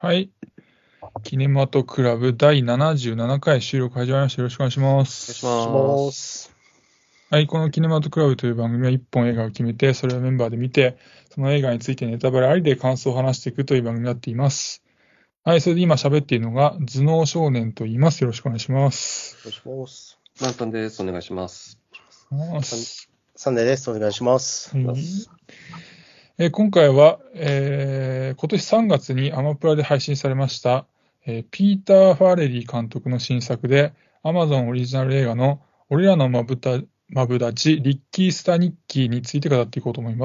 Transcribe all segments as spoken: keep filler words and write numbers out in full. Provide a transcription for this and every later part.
はい。キネマトクラブだいななじゅうななかい収録始まりました。よろしくお願いします。 お願いします。 はい。このキネマトクラブという番組はいっぽん映画を決めて、それをメンバーで見て、その映画についてネタバレありで感想を話していくという番組になっています。はい。それで今喋っているのが、頭脳少年と言います。よろしくお願いします。 お願いします。ランタンです。お願いします。 サンデーです。お願いします。 はいえー今回は、えー今年さんがつにアマプラで配信されました、えーピーター・ファーレリー監督の新作で、Amazon オリジナル映画の俺らのマブタマブダチ、リッキー・スタニッキーについて語っていこうと思います。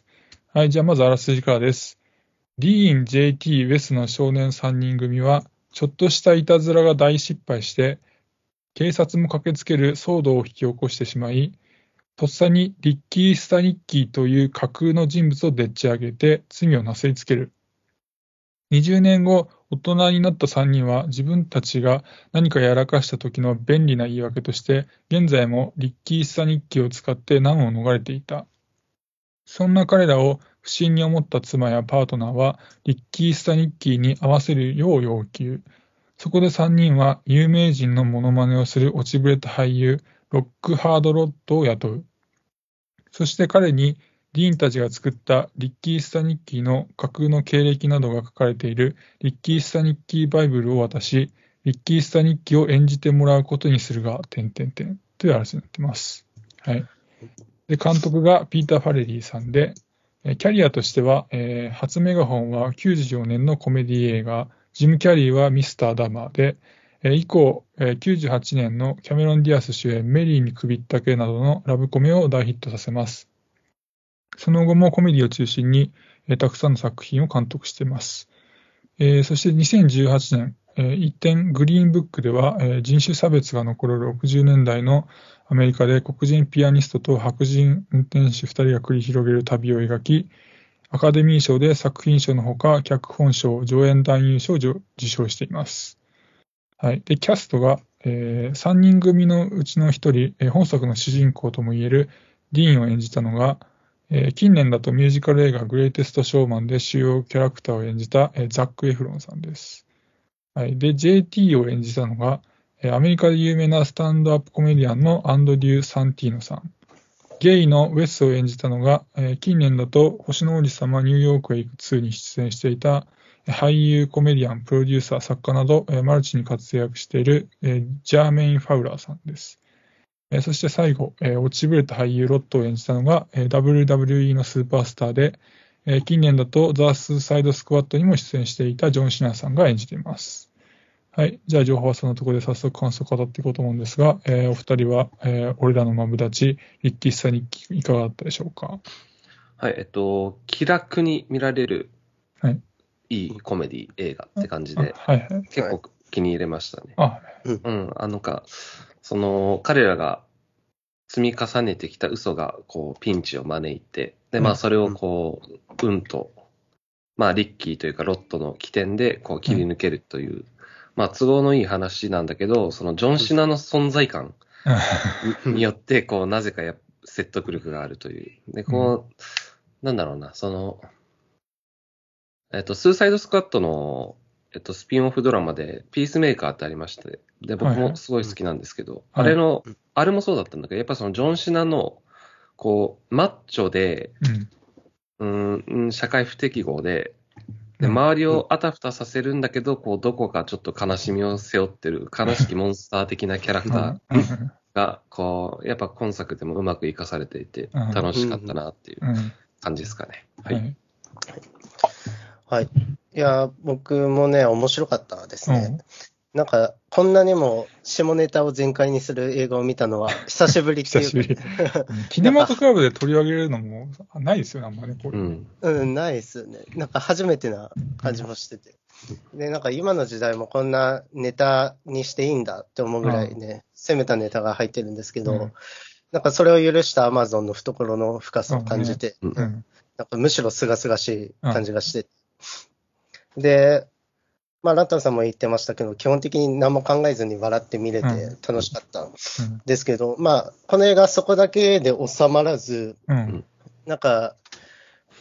はい、じゃあまずあらすじからです。ディーン、ジェイティー、ウェスの少年さんにん組は、ちょっとしたいたずらが大失敗して、警察も駆けつける騒動を引き起こしてしまい、とっさにリッキー・スタニッキーという架空の人物をでっち上げて罪をなすりつける。にじゅうねんご、大人になったさんにんは自分たちが何かやらかした時の便利な言い訳として、現在もリッキー・スタニッキーを使って難を逃れていた。そんな彼らを不審に思った妻やパートナーは、リッキー・スタニッキーに合わせるよう要求。そこでさんにんは有名人のモノマネをする落ちぶれた俳優、ロックハード・ロッドを雇う。そして彼にディーンたちが作ったリッキー・スタニッキーの架空の経歴などが書かれているリッキー・スタニッキー・バイブルを渡し、リッキー・スタニッキーを演じてもらうことにするが、点々点という話になっています。はい。で、監督がピーター・ファレリーさんで、キャリアとしては、えー初メガホンはきゅうじゅうよねんのコメディ映画、ジム・キャリーはミスター・ダマーで、えー以降、えーきゅうじゅうはちねんのキャメロン・ディアス主演メリーに首ったけなどのラブコメを大ヒットさせます。その後もコメディを中心に、えーたくさんの作品を監督しています。えーそしてにせんじゅうはちねん、えー一転、グリーンブックでは、えー人種差別が残るろくじゅうねんだいのアメリカで黒人ピアニストと白人運転手ふたりが繰り広げる旅を描き、アカデミー賞で作品賞のほか、脚本賞、助演男優賞を受賞しています。はい。で、キャストが、えーさんにん組のうちのひとり、えー本作の主人公ともいえるディーンを演じたのが、えー近年だとミュージカル映画グレイテストショーマンで主要キャラクターを演じた、えーザック・エフロンさんです。はい。で、ジェイティー を演じたのが、えーアメリカで有名なスタンドアップコメディアンのアンドリュー・サンティーノさん。ゲイのウェスを演じたのが、えー近年だと星の王子様ニューヨークへ行くツーに出演していた俳優、コメディアン、プロデューサー、作家など、えーマルチに活躍している、えージャーメイン・ファウラーさんです。えーそして最後、えー落ちぶれた俳優ロットを演じたのが、えー ダブリューダブリューイー のスーパースターで、えー近年だとザ・スーサイド・スクワットにも出演していたジョン・シナーさんが演じています。はい。じゃあ、情報はそのところで早速感想を語っていこうと思うんですが、えーお二人は、えー俺らのマブダチ、リッキー・スタニッキーいかがだったでしょうか。 はい、えっと、気楽に見られる、 はい、 いいコメディ映画って感じで、 はいはい、 結構気に入れましたね。 あ、 うん、あのか、その、彼らが積み重ねてきた嘘が、こう、ピンチを招いて、で、まあ、それをこう、うんと、まあ、リッキーというか、ロットの起点で、こう、切り抜けるという、うんまあ、都合のいい話なんだけど、そのジョン・シナの存在感によって、こう、なぜかや説得力があるという。で、こう、うん、なんだろうな、その、えっと、スーサイドスクワットの、えっと、スピンオフドラマで、ピースメーカーってありまして、で、僕もすごい好きなんですけど、はいはい、あれの、あれもそうだったんだけど、やっぱそのジョン・シナの、こう、マッチョで、うん、うん社会不適合で、で、周りをあたふたさせるんだけど、こう、どこかちょっと悲しみを背負ってる、悲しきモンスター的なキャラクターが、こう、やっぱ今作でもうまく活かされていて、楽しかったなっていう感じですかね。はい。 はい。いや、僕もね、面白かったですね。なんか、こんなにも下ネタを全開にする映画を見たのは久しぶりっていうか、ね。 久しぶり。キネマトクラブで取り上げるのもないですよね、あんまり、ね、これ。 うん、うん、ないですよね。なんか初めてな感じもしてて。うん、で、なんか今の時代もこんなネタにしていいんだって思うぐらいね、攻めたネタが入ってるんですけど、うん、なんかそれを許したアマゾンの懐の深さを感じて、うんうん、なんかむしろ清々しい感じがして、うん、で、まあ、ランタンさんも言ってましたけど、基本的に何も考えずに笑って見れて楽しかったんですけど、うんうん、まあ、この映画そこだけで収まらず、うん、なんか、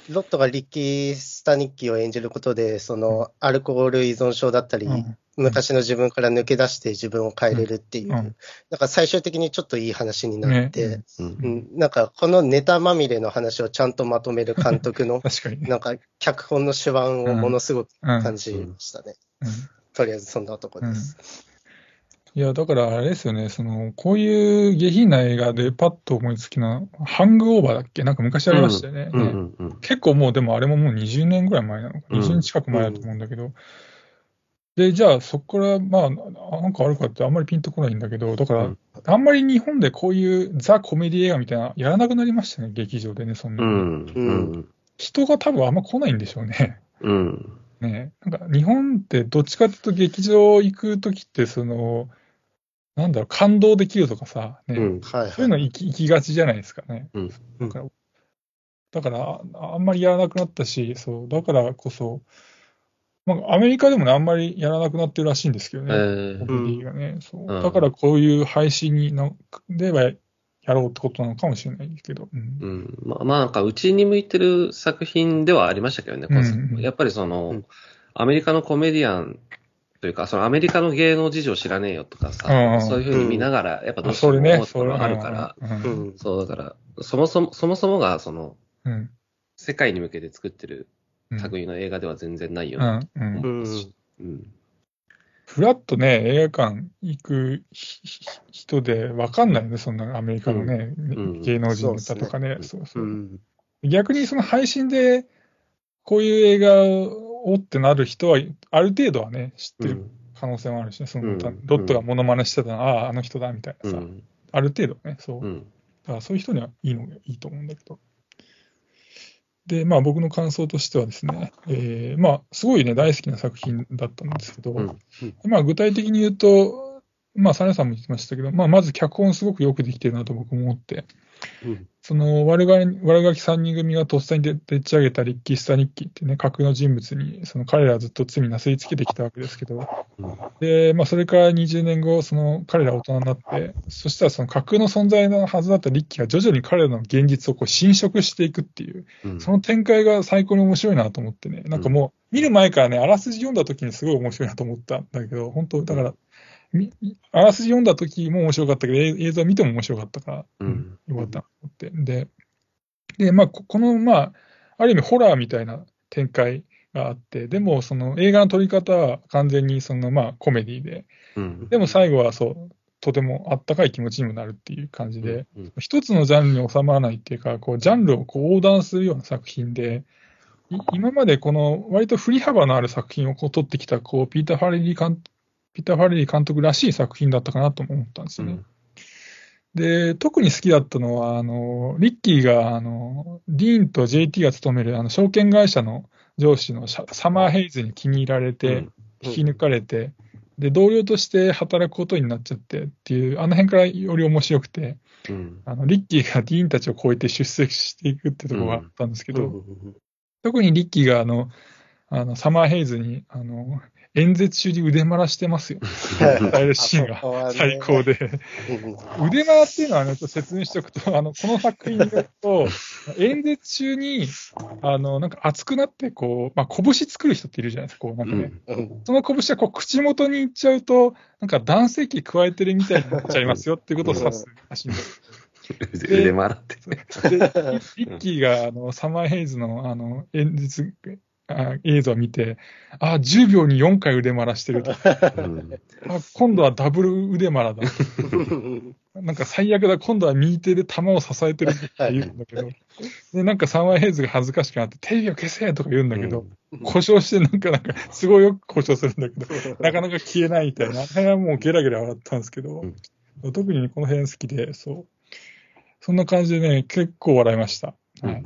ロットがリッキー・スタニッキーを演じることで、そのアルコール依存症だったり、 うん昔の自分から抜け出して自分を変えれるっていう、 うんうんなんか最終的にちょっといい話になって、 ねうんうんなんかこのネタまみれの話をちゃんとまとめる監督の、 確かにね。 なんか脚本の手腕をものすごく感じましたね。 うんとりあえずそんなとこです。 いや、だからあれですよね、その、こういう下品な映画でパッと思いつきな、ハングオーバーだっけなんか昔ありましたよね。 うんうねんうん結構もう、でもあれももうにじゅうねんぐらい前なのか、 うんにじゅうねん近く前だと思うんだけど、で、じゃあそこから、まあ、なんかあるかってあんまりピンとこないんだけど、だから、 うんあんまり日本でこういうザ・コメディ映画みたいな、やらなくなりましたね、劇場でね、そんなに。 うんうん人が多分あんま来ないんでしょうね。 うんね、なんか日本ってどっちかっていうと劇場行くときってその、なんだろう、感動できるとかさ、ね、 うんはいそういうのはい。 行き行きがちじゃないですかね。 うんだから、だからああんまりやらなくなったし、そう、だからこそ、まあ、アメリカでもね、あんまりやらなくなってるらしいんですけどえね、 ーコメディがね、そうう。 んだからこういう配信にのではやろうってことなのかもしれないですけど。うんうんまあ、まあなんかうちに向いてる作品ではありましたけどね、このうんうんやっぱりその、 うんアメリカのコメディアンというか、そのアメリカの芸能事情知らねえよとかさ、 うんうんそういうふうに見ながら、やっぱどうあ、 してもそれね、 思うところがあるそれから、 うんううんんそうだから、そもそも、そもそもがその、 うん世界に向けて作ってるうん類の映画では全然ないようね。 んうんうんうん。 フラッとね、映画館行くひひ人で分かんないよね、そんなアメリカのね、 うん芸能人ネタとかね。 そそうそうう。 ん逆にその配信でこういう映画をってなる人は、ある程度はね、知ってる可能性もあるしね、そのうんロットがモノマネしてたの、ああ、あの人だみたいなさ、 うん。 ある程度ね、そう。 うん。 だからそういう人にはいいのいいと思うんだけど。で、まあ僕の感想としてはですね、えーまあすごいね、大好きな作品だったんですけど、 うんまあ具体的に言うと、まあサネさんも言ってましたけど、まあまず脚本すごくよくできてるなと僕も思って、 うんその悪が悪ガキさんにん組がとっさにででっち上げたリッキー・スタニッキーってね、架空の人物に、その彼らはずっと罪なすりつけてきたわけですけど、 うんで、まあそれからにじゅうねんご、その彼ら大人になって、そしたらその架空の存在のはずだったリッキーが徐々に彼らの現実をこう侵食していくっていう、 うんその展開が最高に面白いなと思ってね、なんかもう見る前からね、あらすじ読んだ時にすごい面白いなと思ったんだけど、本当、だから、みあらすじ読んだ時も面白かったけど、映映像見ても面白かったから、 うんよかったなと思って。で、で、まあ、ここの、まあ、ある意味ホラーみたいな展開があって、でも、その映画の撮り方は完全にその、まあ、コメディで、 うんでも最後はそう、とてもあったかい気持ちにもなるっていう感じで、 うん一つのジャンルに収まらないっていうか、こう、ジャンルをこう横断するような作品で、い今までこの割と振り幅のある作品をこう撮ってきた、こう、ピーター・ファレリー監ピーター・ファレリー監督らしい作品だったかなとも思ったんですよね。で、特に好きだったのは、あの、リッキーが、あの、ディーンと ジェイティー が勤める、あの、証券会社の上司のシャサマー・ヘイズに気に入られて、 うん引き抜かれて、で、同僚として働くことになっちゃってっていう、あの辺からより面白くて、 うんあの、リッキーがディーンたちを超えて出席していくってところがあったんですけど、 うん特にリッキーが、あの、あの、サマー・ヘイズに、あの、演説中に腕鳴らしてますよ。伝えるシーンが最高で。腕鳴らっていうのはね、ちょっと説明しておくと、あの、この作品によると、演説中に、あの、なんか熱くなって、こう、まあ、拳作る人っているじゃないですか、こう、なんかね。 うんその拳がこう口元に行っちゃうと、なんか男性器加えてるみたいになっちゃいますよっていうことを指すらしいんです。 腕回って。 で、リッキーが、あの、サマーヘイズの、あの、演説、あ映像を見て、あ、じゅうびょうによんかい腕鳴らしてると。 うんあ、今度はダブル腕マラだ。なんか最悪だ、今度は右手で弾を支えてるって言うんだけど、で、なんかサマーヘイズが恥ずかしくなって、テレビを消せとか言うんだけど、故障してなんか、なんか、すごいよく故障するんだけど、なかなか消えないみたいな。あれはもうゲラゲラ笑ったんですけど、特にこの辺好きで、そう。そんな感じでね、結構笑いました。はい。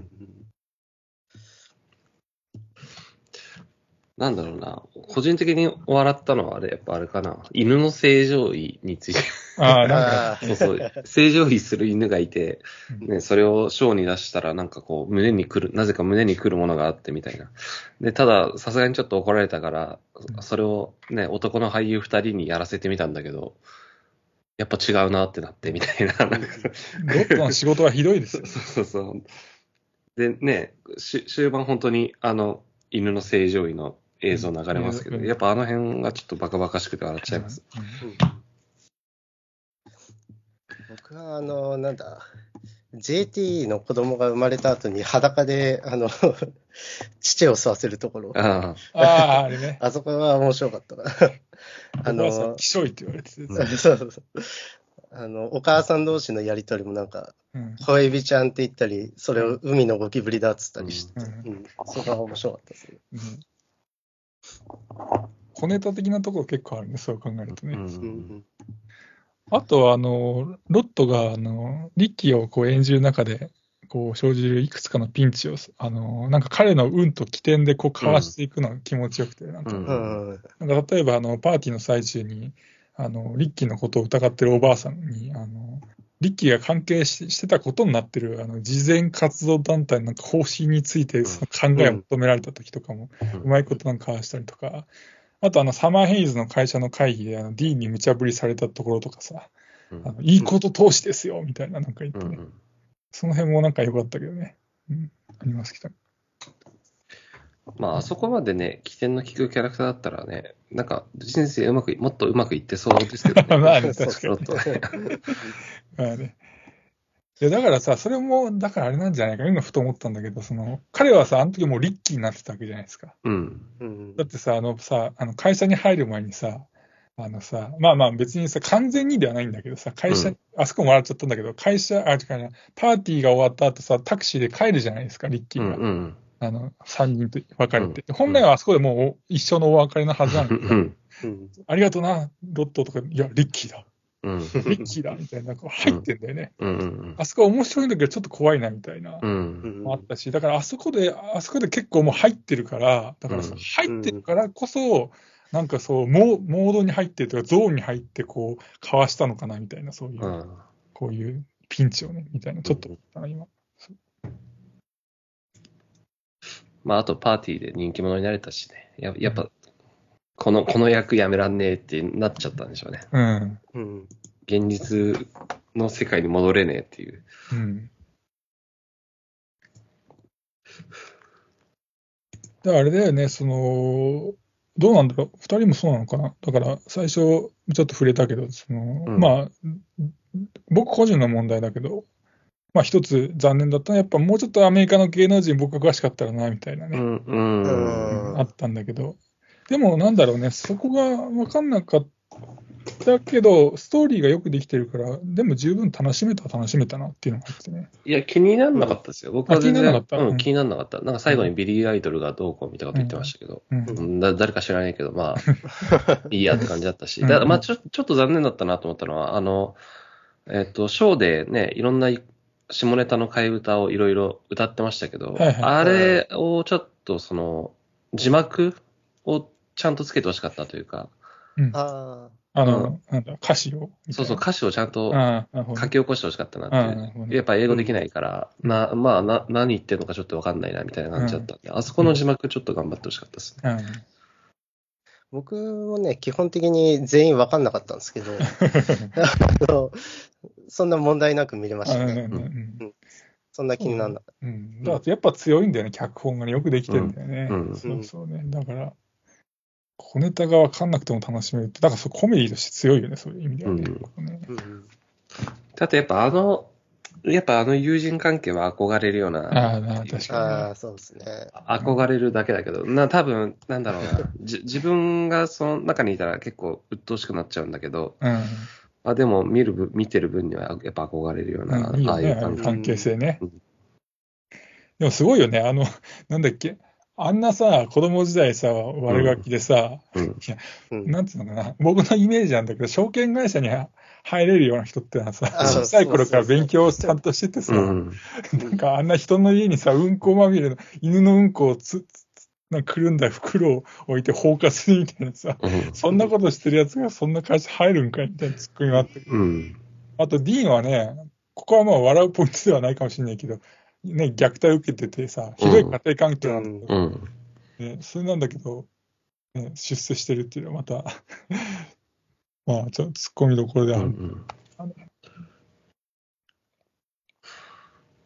なんだろうな、個人的に笑ったのはあれ、やっぱあれかな、犬の正常位について。 ああ、なんか、 そうそう、正常位する犬がいて、ね、それをショーに出したら、なんかこう、胸に来る、なぜか胸に来るものがあってみたいな。で、ただ、さすがにちょっと怒られたから、それをね、男の俳優二人にやらせてみたんだけど、やっぱ違うなってなってみたいな。なんかロットの仕事はひどいですよ。 そうそうそう。 でね、し終盤本当にあの犬の正常位の映像流れますけど、 うんやっぱあの辺がちょっとバカバカしくて笑っちゃいます。 うんうん僕は、あの、なんだ、ジェーティー の子供が生まれた後に裸で、あの、乳を吸わせるところ、 あああ、あれね。 あそこが面白かったな。あお母さん、 の、 きしょいって言われてて、 うんそうそうそう。あの、お母さん同士のやりとりもなんか、 うん小エビちゃんって言ったり、それを海のゴキブリだっつったりして、 うんうん、そこが面白かったですね。 うん小ネタ的なところ結構あるね、そう考えるとね。 うんうんあとは、あの、ロットが、あの、リッキーをこう演じる中で、こう生じるいくつかのピンチを、あの、なんか彼の運と起点でこうかわしていくのが気持ちよくて、なんか、 うんうんうんなんか例えば、あの、パーティーの最中に、あの、リッキーのことを疑ってるおばあさんに、あの、リッキーが関係し、してたことになってる、あの、慈善活動団体のなんか方針について、その考えを求められた時とかも、 うんうまいことなんか交わしたりとか、あと、あの、サマーヘイズの会社の会議で、あの、ディーンに無茶ぶりされたところとかさ、 うんあのいいこと投資ですよ、みたいななんか言ってね。 うんうんその辺もなんか良かったけどね。うん、ありますけど。 まあ、あそこまでね、起点の利くキャラクターだったらね、なんか、人生うまくい、もっとうまくいってそうですけどね。 まあね、 そう確かに。 ちょっとね。 まあね。いや、だからさ、それも、だからあれなんじゃないか、今ふと思ったんだけど、その、彼はさ、あの時もうリッキーになってたわけじゃないですか。 うん。 うんだってさ、あのさ、あの会社に入る前にさ、あのさ、まあまあ別にさ、完全にではないんだけどさ、会社、 うんあそこも笑っちゃったんだけど、会社、あ、違うな、パーティーが終わった後さ、タクシーで帰るじゃないですか、リッキうーが。 んうん。 あの、三人と別れて。 うん本来はあそこでもう一生のお別れのはずなんだけど、 うんうんありがとうな、ロットとか、いや、リッキーだ、 うんリッキーだ、みたいな、こう入ってんだよね。 うんうんあそこは面白いんだけど、ちょっと怖いな、みたいな。 うんうんもあったし、だからあそこで、あそこで結構もう入ってるから、だからさうん入ってるからこそ、なんかそう、モーモードに入ってるとか、ゾーンに入って、こう、かわしたのかな、みたいな、そういうう、 ん。 こういうピンチをね、みたいな、ちょっと思ったな、今。 まあ、あとパーティーで人気者になれたしね。ややっぱ、この、この役やめらんねえってなっちゃったんでしょうね。 うん。 うん現実の世界に戻れねえっていう。 うん。だからあれだよね、その、どうなんだろう、二人もそうなのかな。だから、最初、ちょっと触れたけど、その、 うんまあ、僕個人の問題だけど、まあ一つ残念だったのは、やっぱもうちょっとアメリカの芸能人僕が詳しかったらな、みたいなね、 うん、う。 うんんあったんだけど、でもなんだろうね、そこが分かんなかったけど、ストーリーがよくできてるから、でも十分楽しめたは楽しめたなっていうのがあってね。 いや、気にならなかったですよ。僕は全然。 あ気にならなかったうん、 うん気にならなかった。なんか最後にビリー・アイドルがどうこうみたいなこと言ってましたけど、 うんうんだ誰か知らないけど、まあ、いいやって感じだったし、 うんだからまあちょ、ちょっと残念だったなと思ったのは、あの、えっと、ショーでね、いろんな下ネタの替え歌をいろいろ歌ってましたけど、 はいはいあれをちょっとその、字幕をちゃんとつけてほしかったというか、 うんああの、なんだ、歌詞をみたそうそう、 いな。 歌詞をちゃんとああ、なるほど書き起こしてほしかったなってああいう。 なるほどねやっぱ英語できないから、 うんな、まあな、何言ってるのかちょっとわかんないなみたいな感じだったんで、あそこの字幕ちょっと頑張ってほしかったですね。 うんー僕もね、基本的に全員分かんなかったんですけど、あのそんな問題なく見れましたね。 うんうんそんな気にならなかっうん。だからやっぱ強いんだよね、脚本がね。よくできてるんだよね。 うんうんそうそうね。だから、小ネタが分かんなくても楽しめるって、だからそうコメディとして強いよね、そういう意味ではね。 うんここねた。うんだってやっぱあの、やっぱあの友人関係は憧れるような、 ああ、な確かああ、そうですね。 憧れるだけだけど、な、多分、なんだろうな、じ自分がその中にいたら結構鬱陶しくなっちゃうんだけど、 に。うん。 あでも見る分、見てる分にはやっぱ憧れるような、 うん、いいああいよね、 う関係。 あの関係性ねうん。 でもすごいよね、あの、なんだっけ、あんなさ、子供時代さ、悪ガキでさ、 うんうんなんつうのかな、僕のイメージなんだけど、証券会社に入れるような人ってのはさ、 あ小さい頃から勉強をちゃんとしててさ、 うんなんかあんな人の家にさ、うんこまみれの犬のうんこをつ、つなんかくるんだ袋を置いて放火するみたいなさ、 うんそんなことしてるやつがそんな会社入るんかいみたいなツッコミがあったけど、 うんあとディーンはね、ここはまあ笑うポイントではないかもしれないけど、ね、虐待を受けててさ、ひどい家庭環境なんだけど、 うんね、それなんだけど、ね、出世してるっていうのはまた、まあ、ちょっとツッコミどころでうある。 ん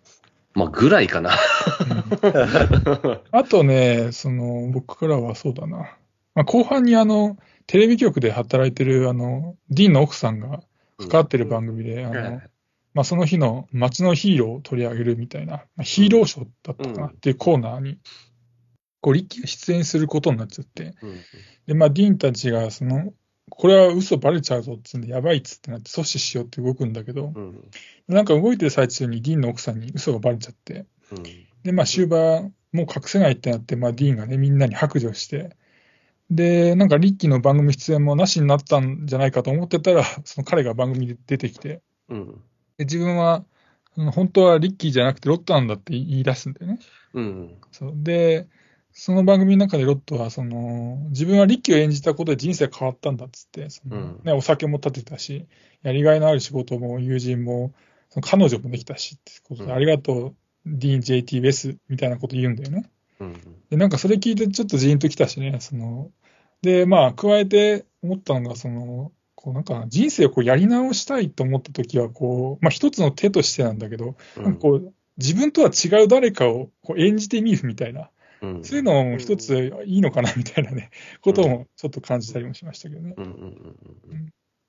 まあ、ぐらいかな。 あとね、その、僕からはそうだな。まあ、後半にあの、テレビ局で働いてるあの、ディーンの奥さんが関わってる番組で、あの、まあ、その日の街のヒーローを取り上げるみたいな、まあ、ヒーローショーだったかなっていうコーナーに、こう、リッキーが出演することになっちゃって、で、まあ、ディーンたちが、その、これは嘘バレちゃうぞっつうんで、やばいっつってなって阻止しようって動くんだけど、なんか動いてる最中にディーンの奥さんに嘘がバレちゃって、で、まあ、終盤、もう隠せないってなって、まあ、ディーンがね、みんなに白状して、で、なんかリッキーの番組出演もなしになったんじゃないかと思ってたら、その彼が番組で出てきて、 うん、 で自分は、本当はリッキーじゃなくてロットなんだって言い出すんだよね。 うん、 そうで、その番組の中でロットは、その、自分はリッキーを演じたことで人生変わったんだっつって、そのね、お酒も立てたし、やりがいのある仕事も友人も、その彼女もできたしってことで、うん、ありがとう、ディーン・ジェイティー・ウェスみたいなこと言うんだよね。うん、で、なんかそれ聞いてちょっとジーンときたしね、その、で、まあ、加えて思ったのが、その、こうなんか人生をこうやり直したいと思ったときは、こう、まあ一つの手としてなんだけど、うん、なんかこう自分とは違う誰かをこう演じてみるみたいな、うん、そういうのも一ついいのかなみたいなね、うん、こともちょっと感じたりもしましたけどね。うんうんうんうん。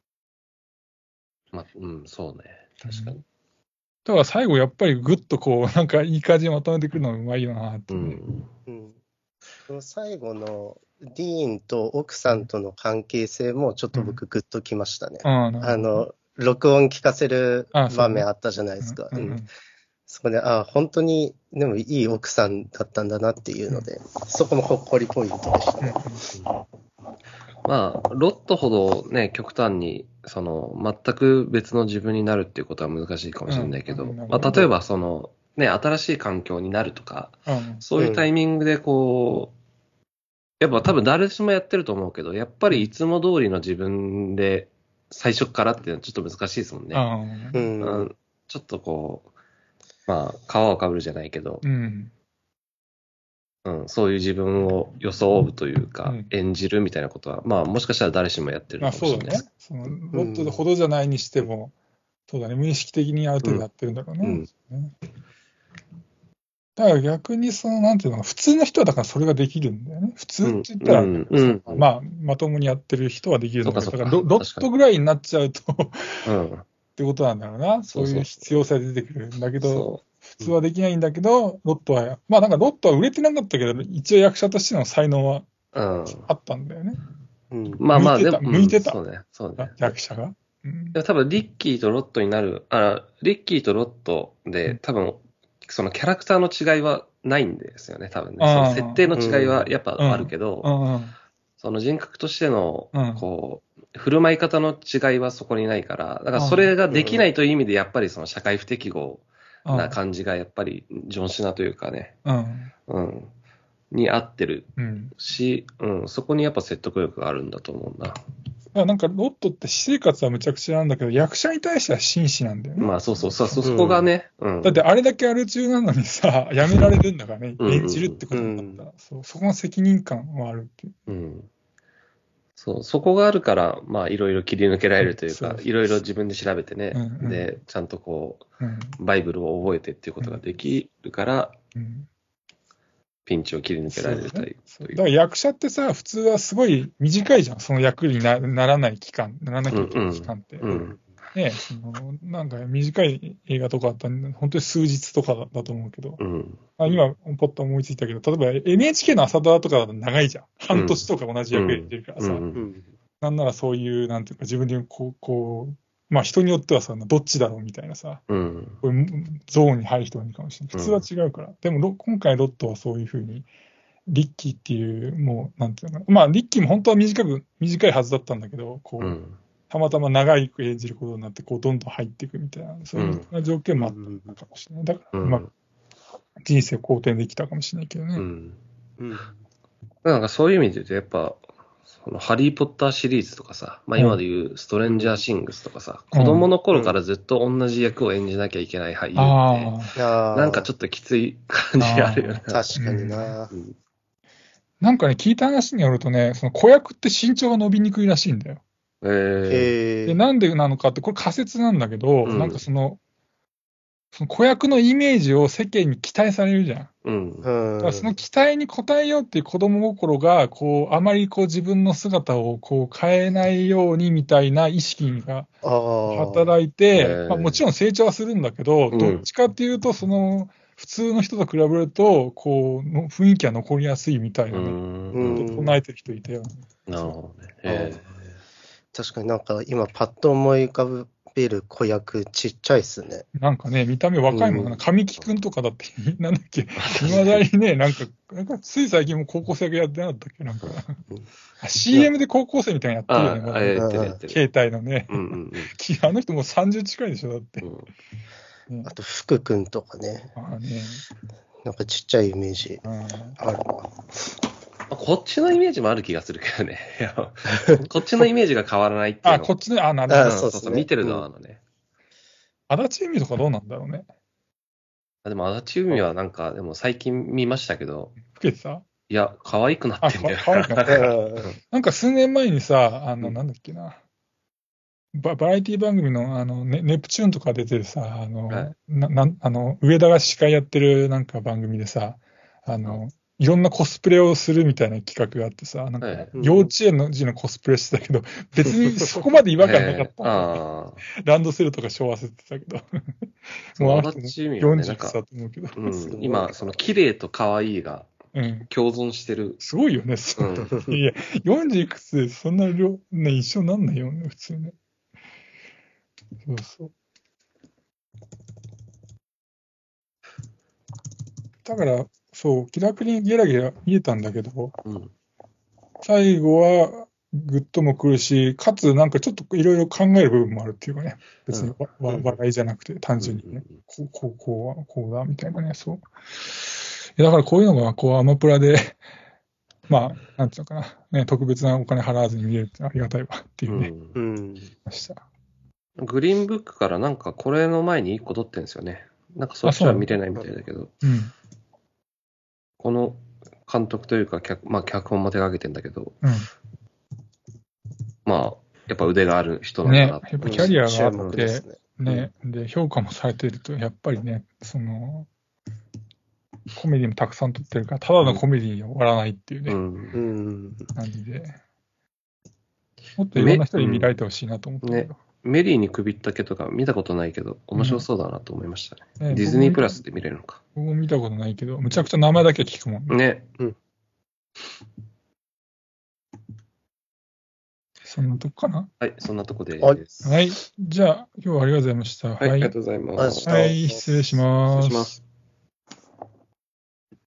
まあ、うん、そうね。確かに。 だから最後やっぱりぐっとこう、なんかいい感じにまとめてくるのがうまいよなって、ね。うんうん。この最後のディーンと奥さんとの関係性もちょっと僕グッときましたね。うん、あ, あの、録音聞かせる場面あったじゃないですか。うんうんうん、そこで、あ、本当にでもいい奥さんだったんだなっていうので、うん、そこもほっこりポイントでしたね。 うん、まあ、ロットほどね、極端に、その、全く別の自分になるっていうことは難しいかもしれないけど、うんうん、まあ、例えばその、ね、新しい環境になるとか、うん、そういうタイミングでこう、やっぱ多分誰しもやってると思うけど、やっぱりいつも通りの自分で最初からっていうのはちょっと難しいですもんね。うんうん、ちょっとこう、まあ、皮をかぶるじゃないけど、うんうん、そういう自分を装うというか、うん、演じるみたいなことは、まあ、もしかしたら誰しもやってるかもしれない。 まあ、そうだね。そのロットでほどじゃないにしても、うん、そうだね、無意識的にある程度やってるんだろうね。うんうんだから逆にその、なんていうの、普通の人はだからそれができるんだよね。普通って言ったら、うんうんうん、まあ、まともにやってる人はできるんだけど、だからロットぐらいになっちゃうと、うん、ってことなんだろうな。そういう必要性出てくるんだけど、普通はできないんだけど、ロットは、まあなんかロットは売れてなかったけど、一応役者としての才能はあったんだよね。 うん、まあまあ、 でも、向いてた。 そうね、そうね。 役者が。 うん、多分、リッキーとロットになる、あ、リッキーとロットで、多分、そのキャラクターの違いはないんですよね、多分ね。その設定の違いはやっぱあるけど、うんうんうん、その人格としての、こう、振る舞い方の違いはそこにないから、だからそれができないという意味で、やっぱりその社会不適合な感じが、やっぱり、ジョンシナというかね、うんうん、に合ってるし、うんうん、そこにやっぱ説得力があるんだと思うんだ。 なんかロットって私生活はむちゃくちゃなんだけど、役者に対しては真摯なんだよね。 まあそうそうそう、そこがね、 うん。だってあれだけアル中なのにさ、やめられるんだからね、うん、演じるってことになったら、うん、そう、そこの責任感はあるっていう。うん。 そう、そこがあるから、まあいろいろ切り抜けられるというか、いろいろ自分で調べてね、うんうん、で、ちゃんとこう、うん、バイブルを覚えてっていうことができるから、うんピンチを切り抜けられるという。 だから役者ってさ、普通はすごい短いじゃん、その役に な, ならない期間、ならなきゃいけない期間って。うんうん、ねそのなんか短い映画とかあったら、本当に数日とか だ, だと思うけど、うん、あ今、ポッと思いついたけど、例えば エヌエイチケー の朝ドラとかだと長いじゃん。半年とか同じ役やってるからさ、うんうん、なんならそういう、なんていうか、自分でこう、こうまあ人によってはさ、どっちだろうみたいなさ、うん、こういうゾーンに入る人がいるかもしれない。普通は違うから。うん、でも今回ロットはそういうふうに、リッキーっていう、もう、なんていうのかな。まあ、リッキーも本当は短く、短いはずだったんだけど、こう、うん、たまたま長い演じることになって、こう、どんどん入っていくみたいな、そういう条件もあったかもしれない。だから、うん、まあ、人生を好転できたかもしれないけどね。うんうん、なんかそういう意味で言うと、やっぱ、そのハリー・ポッターシリーズとかさ、まあ、今でいうストレンジャー・シングスとかさ、うん、子供の頃からずっと同じ役を演じなきゃいけない俳優って、うん、なんかちょっときつい感じあるよね。 確かにな、うん。 なんかね、聞いた話によるとね、その子役って身長が伸びにくいらしいんだよ。 へで、なんでなのかって、これ仮説なんだけど、うん、なんかその、 その子役のイメージを世間に期待されるじゃん。 うん。 うだからん。 その期待に応えようっていう子供心が、こう、あまりこう自分の姿をこう変えないようにみたいな意識がああ。 働いて、 へーまあ、もちろん成長はするんだけど、 うんどっちかっていうと、その、普通の人と比べると、こう、の雰囲気は残りやすいみたいうなね、 ん。 うん唱えてる人いたよ。 なるほどね。 あーへ確かになんか今パッと思い浮かべる子役ちっちゃいっすね。 なんかね、見た目若いもんな、 うん神木くんとかだって、なんだっけ、未だにね、なんか、なんかつい最近も高校生がやってなかったっけ、なんか。あ シーエム で高校生みたいなのやってるよね、 ああ、 まだねやってるやってる。 携帯のね。 うんうんきあの人もうさんじゅう近いでしょ、だって。 うん。 ねあと福くんとかね。 ああね、 なんかちっちゃいイメージうんあるな。 こっちのイメージもある気がするけどね。いやこっちのイメージが変わらないっていうあ、 の。 こっちの、あ、なるあほど。 うんそうっすね見てる側のね。 足立由美とかどうなんだろうね。 あでも、足立由美はなんか、でも最近見ましたけど、 老けてたいや、可愛くなってんだよあか可愛くなってうんなんか数年前にさ、あの、 うんなんだっけな。ババラエティ番組の、あの、ネネプチューンとか出てるさ、あの、 はいななんあの上田が司会やってるなんか番組でさ、あの、いろんなコスプレをするみたいな企画があってさ、なんかはい幼稚園の時のコスプレしてたけど、別にそこまで違和感なかったんだよ。 ああ。 ランドセルとか背負わせてたけど。 そうもうあの人も足立由美はね、 よんじゅういくつだなんか、 と思うけど。 うん、今、その綺麗と可愛いがうん。 共存してる。 すごいよね。そううん。 いや、よんじゅういくつでそんな量、ね、一緒になんないよね、普通ね。そうそう。だから、そう、気楽にゲラゲラ見えたんだけど、 うん。 最後はグッともくるし、かつなんかちょっといろいろ考える部分もあるっていうかね、別にわ、わうん笑いじゃなくて単純にね、 うんうんこう、こう、こうは、こうだ、みたいなね、そう。いやだからこういうのが、こう、アマプラで、まあ、なんていうのかな、ね、特別なお金払わずに見れるってありがたいわっていううね、 んうん。 ました。 グリーンブックからなんかこれの前にいっこ撮ってるんですよね。なんかそっちは見れないみたいだけど、 うん、 この監督というか脚、まあ、脚本も手掛けてんだけど、 うん。 まあ、やっぱ腕がある人なんね、 だなやっぱキャリアが注あって目です、ね。 ね、で、評価もされてると、やっぱりね、その、コメディもたくさん撮ってるから、ただのコメディに終わらないっていうね、 うんうん。 感じで、もっといろんな人に見られてほしいなと思ったけど。 メリーに首ったけとか見たことないけど、面白そうだなと思いましたね。 ねディズニープラスで見れるのか。 僕も見たことないけど、むちゃくちゃ名前だけ聞くもんね。 ね。 そんなとこかな。 はい、そんなとこではいす。 はい。じゃあ、今日はありがとうございました。 はい、ありがとうございます。 ありがとうございましたはい、失礼します。 失礼します。